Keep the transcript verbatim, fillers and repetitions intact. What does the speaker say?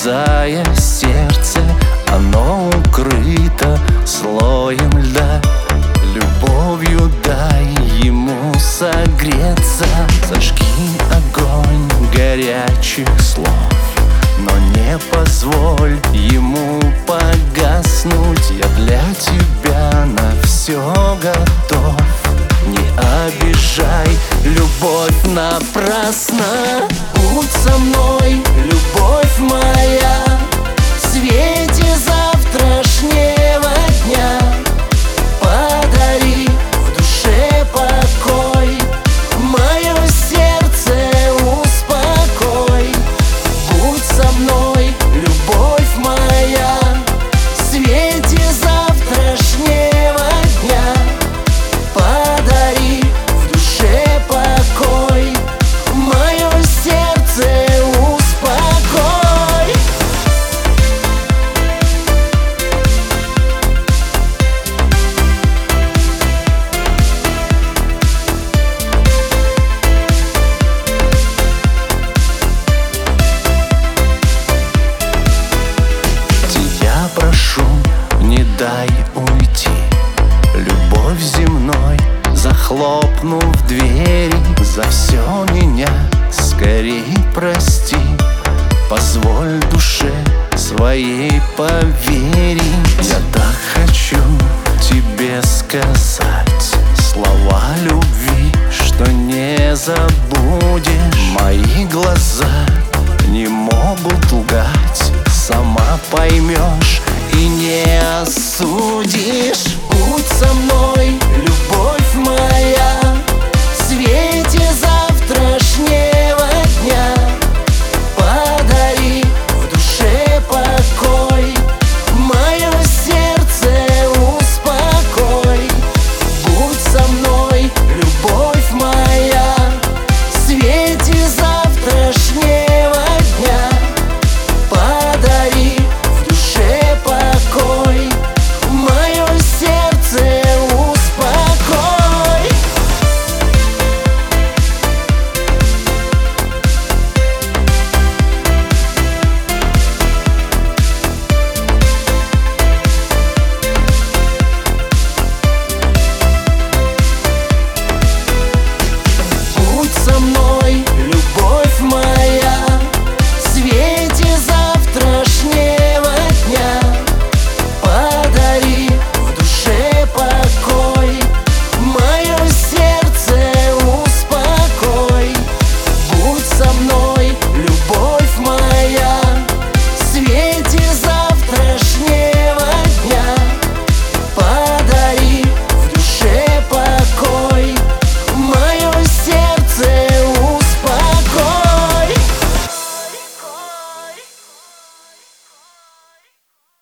замерзая сердце, оно укрыто слоем льда. Любовью дай ему согреться, зажги огонь горячих слов, но не позволь ему погаснуть. Я для тебя на все готов. Не обижай, любовь напрасно. Будь со мной, любовь моя, в свете завтрашнего дня. Подари в душе покой, мое сердце успокой. Будь со мной, любовь моя, в свете завтрашнего дня. Подари в душе покой, мое сердце успокой. Тебя прошу, не дай уйти, любовь земной, захлопнув двери. За все меня скорей прости, позволь душе своей поверить. Я так хочу тебе сказать слова любви, что не забудешь. Мои глаза не могут лгать, сама поймешь и не осудишь.